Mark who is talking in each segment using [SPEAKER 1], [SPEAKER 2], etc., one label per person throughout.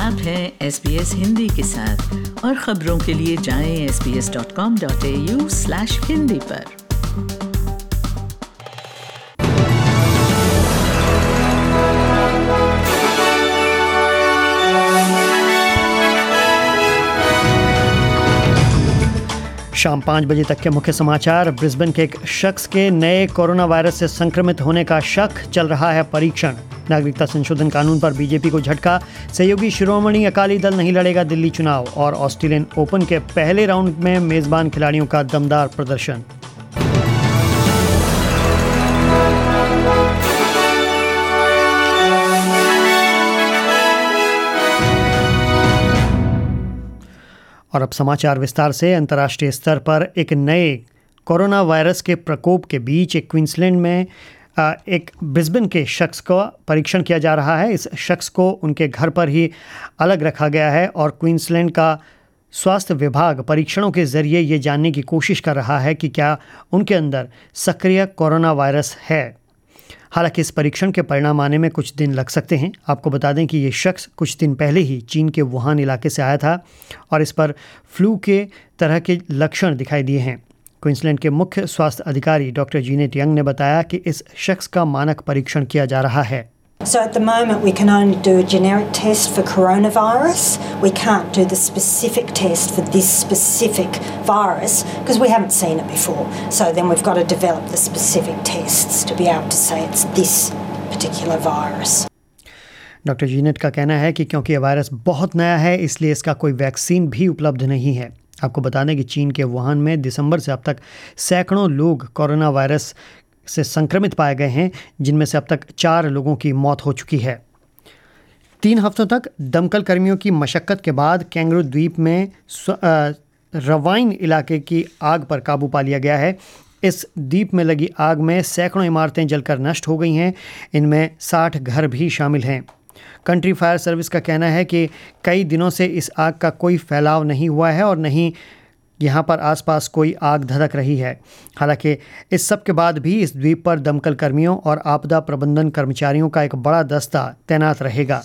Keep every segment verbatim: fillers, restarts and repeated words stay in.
[SPEAKER 1] आप हैं S B S Hindi के साथ और खबरों के लिए जाएं S B S dot com dot A U slash Hindi पर।
[SPEAKER 2] शाम पाँच बजे तक के मुख्य समाचार। ब्रिस्बेन के एक शख्स के नए कोरोना वायरस से संक्रमित होने का शक, चल रहा है परीक्षण। नागरिकता संशोधन कानून पर बीजेपी को झटका, सहयोगी शिरोमणि अकाली दल नहीं लड़ेगा दिल्ली चुनाव। और ऑस्ट्रेलियन ओपन के पहले राउंड में मेजबान खिलाड़ियों का दमदार प्रदर्शन। और अब समाचार विस्तार से। अंतर्राष्ट्रीय स्तर पर एक नए कोरोना वायरस के प्रकोप के बीच एक क्वींसलैंड में एक ब्रिस्बेन के शख्स का परीक्षण किया जा रहा है। इस शख्स को उनके घर पर ही अलग रखा गया है और क्वींसलैंड का स्वास्थ्य विभाग परीक्षणों के जरिए ये जानने की कोशिश कर रहा है कि क्या उनके अंदर सक्रिय कोरोना वायरस है। हालांकि इस परीक्षण के परिणाम आने में कुछ दिन लग सकते हैं। आपको बता दें कि ये शख्स कुछ दिन पहले ही चीन के वुहान इलाके से आया था और इस पर फ्लू के तरह के लक्षण दिखाई दिए हैं। क्वींसलैंड के मुख्य स्वास्थ्य अधिकारी डॉक्टर जीनेट यंग ने बताया कि इस शख्स का मानक परीक्षण किया जा रहा है।
[SPEAKER 3] So at the moment we can only do a generic test for coronavirus. We can't do the specific test for this specific virus because we haven't seen it before. So then we've got to develop the specific tests to be able to say it's this particular virus.
[SPEAKER 2] Doctor Jeanette का कहना है कि क्योंकि यह virus बहुत नया है इसलिए इसका कोई वैक्सीन भी उपलब्ध नहीं है। आपको बता दें कि चीन के वुहान में दिसंबर से अब तक सैकड़ों लोग कोरोना वायरस से संक्रमित पाए गए हैं, जिनमें से अब तक चार लोगों की मौत हो चुकी है। तीन हफ्तों तक दमकल कर्मियों की मशक्कत के बाद कैंगरू द्वीप में रवाइन इलाके की आग पर काबू पा लिया गया है। इस द्वीप में लगी आग में सैकड़ों इमारतें जलकर नष्ट हो गई हैं, इनमें साठ घर भी शामिल हैं। कंट्री फायर सर्विस का कहना है कि कई दिनों से इस आग का कोई फैलाव नहीं हुआ है और नहीं यहाँ पर आसपास कोई आग धधक रही है। हालांकि इस सब के बाद भी इस द्वीप पर दमकल कर्मियों और आपदा प्रबंधन कर्मचारियों का एक बड़ा दस्ता तैनात रहेगा।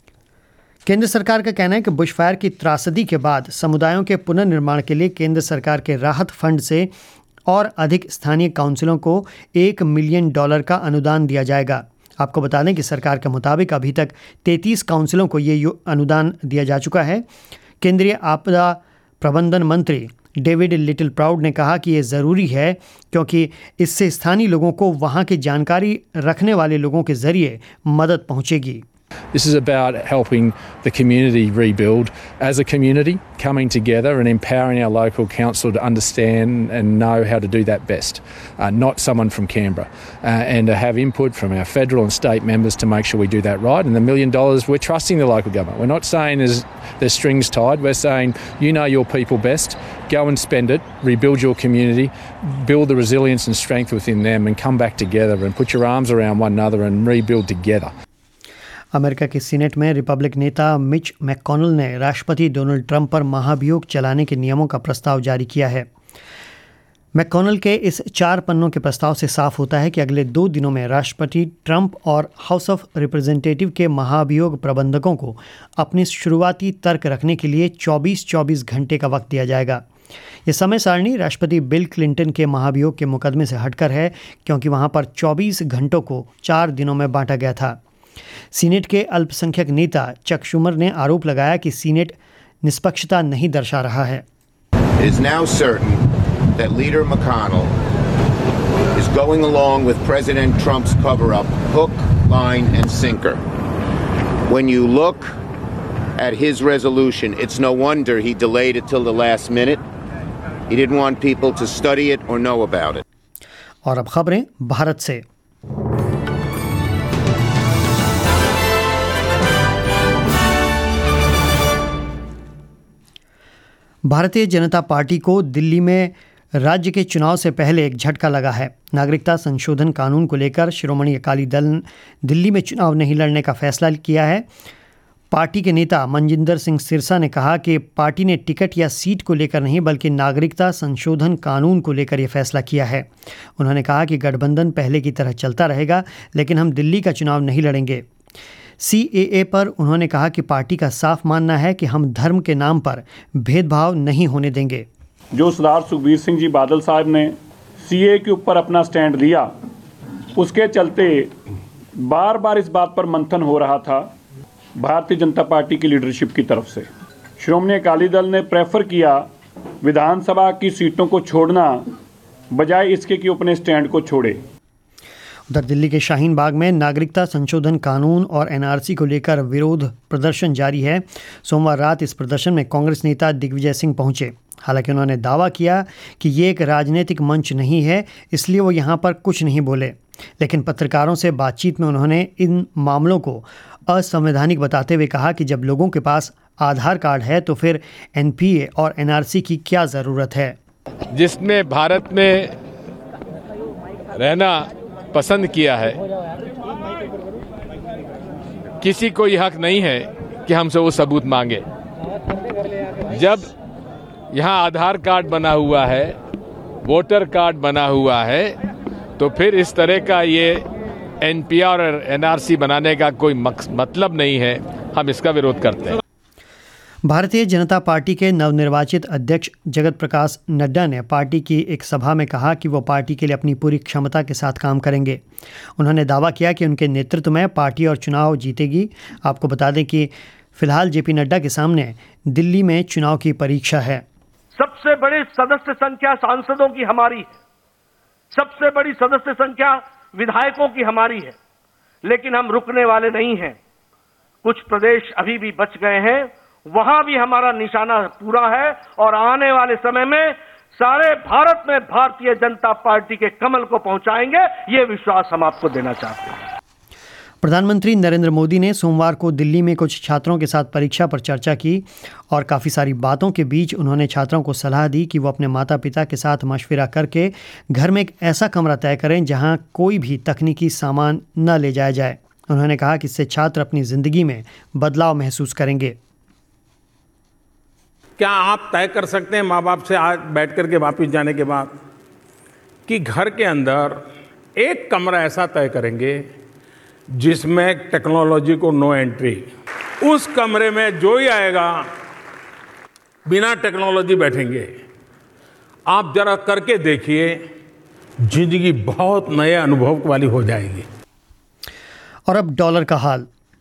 [SPEAKER 2] केंद्र सरकार का कहना है कि बुशफायर की त्रासदी के बाद समुदायों के पुनर्निर्माण के लिए केंद्र सरकार के राहत फंड से और अधिक स्थानीय काउंसिलों को एक मिलियन डॉलर का अनुदान दिया जाएगा। आपको बता दें कि सरकार के मुताबिक अभी तक तैंतीस काउंसिलों को ये अनुदान दिया जा चुका है। केंद्रीय आपदा प्रबंधन मंत्री डेविड लिटिल प्राउड ने कहा कि ये ज़रूरी है क्योंकि इससे स्थानीय लोगों को वहाँ की जानकारी रखने वाले लोगों के ज़रिए मदद पहुँचेगी।
[SPEAKER 4] This is about helping the community rebuild as a community, coming together and empowering our local council to understand and know how to do that best, uh, not someone from Canberra, uh, and to have input from our federal and state members to make sure we do that right. And the million dollars, we're trusting the local government. We're not saying there's, there's strings tied. We're saying you know your people best, go and spend it, rebuild your community, build the resilience and strength within them and come back together and put your arms around one another and rebuild together.
[SPEAKER 2] America के senate में republic नेता Mitch McConnell ने राष्ट्रपति Donald Trump पर महाभियोग चलाने के नियमों का प्रस्ताव जारी किया है। मैककॉनल के इस चार पन्नों के प्रस्ताव से साफ होता है कि अगले दो दिनों में राष्ट्रपति ट्रंप और हाउस ऑफ रिप्रेजेंटेटिव के महाभियोग प्रबंधकों को अपनी शुरुआती तर्क रखने के लिए चौबीस चौबीस घंटे का वक्त दिया जाएगा। ये समय सारणी राष्ट्रपति बिल क्लिंटन के महाभियोग के मुकदमे से हटकर है क्योंकि वहाँ पर चौबीस घंटों को चार दिनों में बांटा गया था। सीनेट के अल्पसंख्यक नेता चक शुमर ने आरोप लगाया कि सीनेट निष्पक्षता नहीं दर्शा रहा है।
[SPEAKER 5] It is now certain that Leader McConnell is going along with President Trump's cover-up, hook, line, and sinker. When you look at his resolution, it's no wonder he delayed it till the last minute. He didn't want people to study it or know about it.
[SPEAKER 2] और अब खबरें भारत से। Bharatiya Janata party को दिल्ली में राज्य के चुनाव से पहले एक झटका लगा है। नागरिकता संशोधन कानून को लेकर शिरोमणि अकाली दल ने दिल्ली में चुनाव नहीं लड़ने का फैसला किया है। पार्टी के नेता मनजिंदर सिंह सिरसा ने कहा कि पार्टी ने टिकट या सीट को लेकर नहीं बल्कि नागरिकता संशोधन कानून को लेकर यह फैसला किया है। उन्होंने कहा कि गठबंधन पहले की तरह चलता रहेगा लेकिन हम दिल्ली का चुनाव नहीं लड़ेंगे। सी ए ए पर उन्होंने कहा कि पार्टी का साफ मानना है कि हम धर्म के नाम पर भेदभाव नहीं होने देंगे।
[SPEAKER 6] जो सरदार सुखबीर सिंह जी बादल साहब ने सी ए ए के ऊपर अपना स्टैंड लिया, उसके चलते बार बार इस बात पर मंथन हो रहा था भारतीय जनता पार्टी की लीडरशिप की तरफ से। श्रोमणी अकाली दल ने प्रेफर किया विधानसभा की सीटों को छोड़ना बजाय इसके कि अपने स्टैंड को छोड़े।
[SPEAKER 2] उधर दिल्ली के शाहीन बाग में नागरिकता संशोधन कानून और एन आर सी को लेकर विरोध प्रदर्शन जारी है। सोमवार रात इस प्रदर्शन में कांग्रेस नेता दिग्विजय सिंह पहुंचे। हालांकि उन्होंने दावा किया कि ये एक राजनीतिक मंच नहीं है, इसलिए वो यहाँ पर कुछ नहीं बोले। लेकिन पत्रकारों से बातचीत में उन्होंने इन मामलों को असंवैधानिक बताते हुए कहा कि जब लोगों के पास आधार कार्ड है तो फिर एन पी ए और एन आर सी की क्या ज़रूरत है।
[SPEAKER 7] जिसने भारत में रहना पसंद किया है, किसी को यह हक नहीं है कि हमसे वो सबूत मांगे। जब यहाँ आधार कार्ड बना हुआ है, वोटर कार्ड बना हुआ है, तो फिर इस तरह का ये एन पी आर और एन आर सी बनाने का कोई मतलब नहीं है। हम इसका विरोध करते हैं।
[SPEAKER 2] भारतीय जनता पार्टी के नवनिर्वाचित अध्यक्ष जगत प्रकाश नड्डा ने पार्टी की एक सभा में कहा कि वो पार्टी के लिए अपनी पूरी क्षमता के साथ काम करेंगे। उन्होंने दावा किया कि उनके नेतृत्व में पार्टी और चुनाव जीतेगी। आपको बता दें कि फिलहाल जेपी नड्डा के सामने दिल्ली में चुनाव की परीक्षा है।
[SPEAKER 8] सबसे बड़ी सदस्य संख्या सांसदों की हमारी है, सबसे बड़ी सदस्य संख्या विधायकों की हमारी है, लेकिन हम रुकने वाले नहीं हैं। कुछ प्रदेश अभी भी बच गए हैं, वहां भी हमारा निशाना पूरा है और आने वाले समय में सारे भारत में भारतीय जनता पार्टी के कमल को पहुंचाएंगे, ये विश्वास हम आपको देना चाहते हैं।
[SPEAKER 2] प्रधानमंत्री नरेंद्र मोदी ने सोमवार को दिल्ली में कुछ छात्रों के साथ परीक्षा पर चर्चा की और काफ़ी सारी बातों के बीच उन्होंने छात्रों को सलाह दी कि वो अपने माता पिता के साथ मशवरा करके घर में एक ऐसा कमरा तय करें जहां कोई भी तकनीकी सामान न ले जाया जाए। उन्होंने कहा कि इससे छात्र अपनी ज़िंदगी में बदलाव महसूस करेंगे।
[SPEAKER 9] क्या आप तय कर सकते हैं माँ बाप से आज बैठ कर के वापस जाने के बाद कि घर के अंदर एक कमरा ऐसा तय करेंगे जिसमें टेक्नोलॉजी को नो एंट्री, उस कमरे में जो ही आएगा बिना टेक्नोलॉजी बैठेंगे। आप जरा करके देखिए, जिंदगी बहुत नए अनुभव वाली हो जाएगी।
[SPEAKER 2] और अब डॉलर का हाल।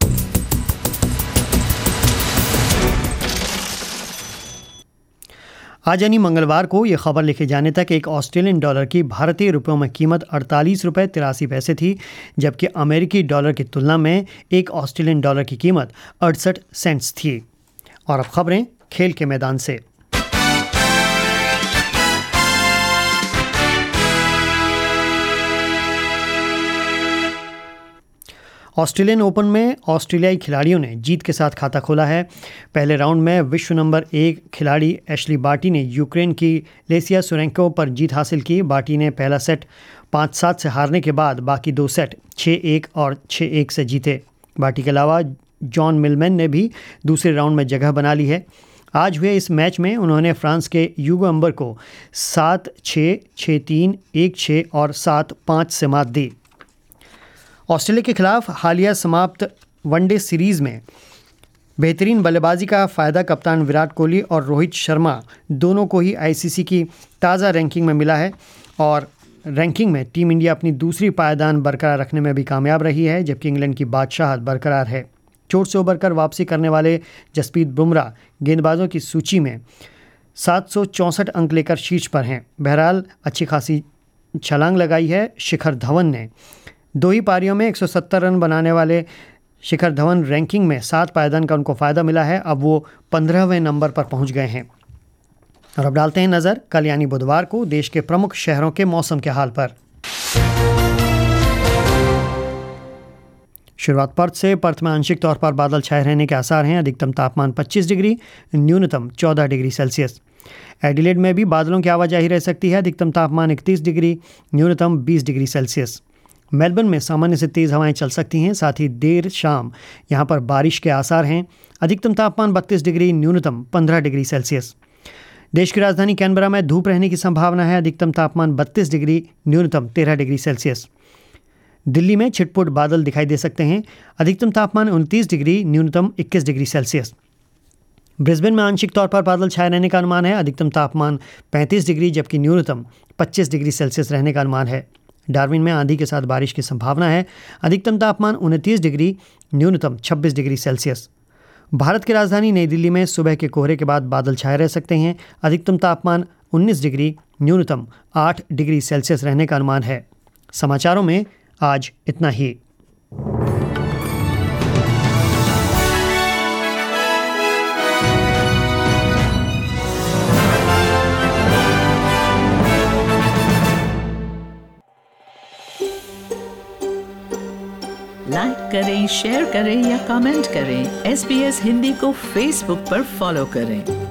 [SPEAKER 2] आज यानी मंगलवार को ये खबर लिखे जाने तक एक ऑस्ट्रेलियन डॉलर की भारतीय रुपयों में कीमत अड़तालीस रुपये तिरासी पैसे थी, जबकि अमेरिकी डॉलर की तुलना में एक ऑस्ट्रेलियन डॉलर की कीमत अड़सठ सेंट्स थी। और अब खबरें खेल के मैदान से। ऑस्ट्रेलियन ओपन में ऑस्ट्रेलियाई खिलाड़ियों ने जीत के साथ खाता खोला है। पहले राउंड में विश्व नंबर एक खिलाड़ी एशली बार्टी ने यूक्रेन की लेसिया सुरेंको पर जीत हासिल की। बार्टी ने पहला सेट पाँच सात से हारने के बाद बाकी दो सेट छः एक और छः एक से जीते। बार्टी के अलावा जॉन मिलमैन ने भी दूसरे राउंड में जगह बना ली है। आज हुए इस मैच में उन्होंने फ्रांस के यूगो एम्बर को सात छः, छः तीन, एक छः और सात पाँच से मात दी। ऑस्ट्रेलिया के खिलाफ हालिया समाप्त वनडे सीरीज़ में बेहतरीन बल्लेबाजी का फ़ायदा कप्तान विराट कोहली और रोहित शर्मा दोनों को ही आई सी सी की ताज़ा रैंकिंग में मिला है। और रैंकिंग में टीम इंडिया अपनी दूसरी पायदान बरकरार रखने में भी कामयाब रही है, जबकि इंग्लैंड की बादशाहत बरकरार है। चोट से उबरकर वापसी करने वाले जसप्रीत बुमराह गेंदबाजों की सूची में सात सौ चौंसठ अंक लेकर शीर्ष पर हैं। बहरहाल अच्छी खासी छलांग लगाई है शिखर धवन ने। दो ही पारियों में एक सौ सत्तर रन बनाने वाले शिखर धवन रैंकिंग में सात पायदान का उनको फ़ायदा मिला है। अब वो पंद्रहवें नंबर पर पहुंच गए हैं। और अब डालते हैं नज़र कल यानी बुधवार को देश के प्रमुख शहरों के मौसम के हाल पर। शुरुआत पर्थ से। पर्थ में आंशिक तौर पर बादल छाए रहने के आसार हैं। अधिकतम तापमान पच्चीस डिग्री, न्यूनतम चौदह डिग्री सेल्सियस। एडिलेड में भी बादलों की आवाजाही रह सकती है। अधिकतम तापमान इकतीस डिग्री, न्यूनतम बीस डिग्री सेल्सियस। मेलबर्न में सामान्य से तेज़ हवाएं चल सकती हैं। साथ ही देर शाम यहां पर बारिश के आसार हैं। अधिकतम तापमान बत्तीस डिग्री, न्यूनतम पंद्रह डिग्री सेल्सियस। देश की राजधानी कैनबरा में धूप रहने की संभावना है। अधिकतम तापमान बत्तीस डिग्री, न्यूनतम तेरह डिग्री सेल्सियस। दिल्ली में छिटपुट बादल दिखाई दे सकते हैं। अधिकतम तापमान उनतीस डिग्री, न्यूनतम इक्कीस डिग्री सेल्सियस। ब्रिस्बेन में आंशिक तौर पर बादल छाए रहने का अनुमान है। अधिकतम तापमान पैंतीस डिग्री जबकि न्यूनतम पच्चीस डिग्री सेल्सियस रहने का अनुमान है। डार्विन में आंधी के साथ बारिश की संभावना है। अधिकतम तापमान उनतीस डिग्री, न्यूनतम छब्बीस डिग्री सेल्सियस। भारत की राजधानी नई दिल्ली में सुबह के कोहरे के बाद बादल छाए रह सकते हैं। अधिकतम तापमान उन्नीस डिग्री, न्यूनतम आठ डिग्री सेल्सियस रहने का अनुमान है। समाचारों में आज इतना ही।
[SPEAKER 1] लाइक करें, शेयर करें या कमेंट करें। एस बी एस हिंदी को फेसबुक पर फॉलो करें।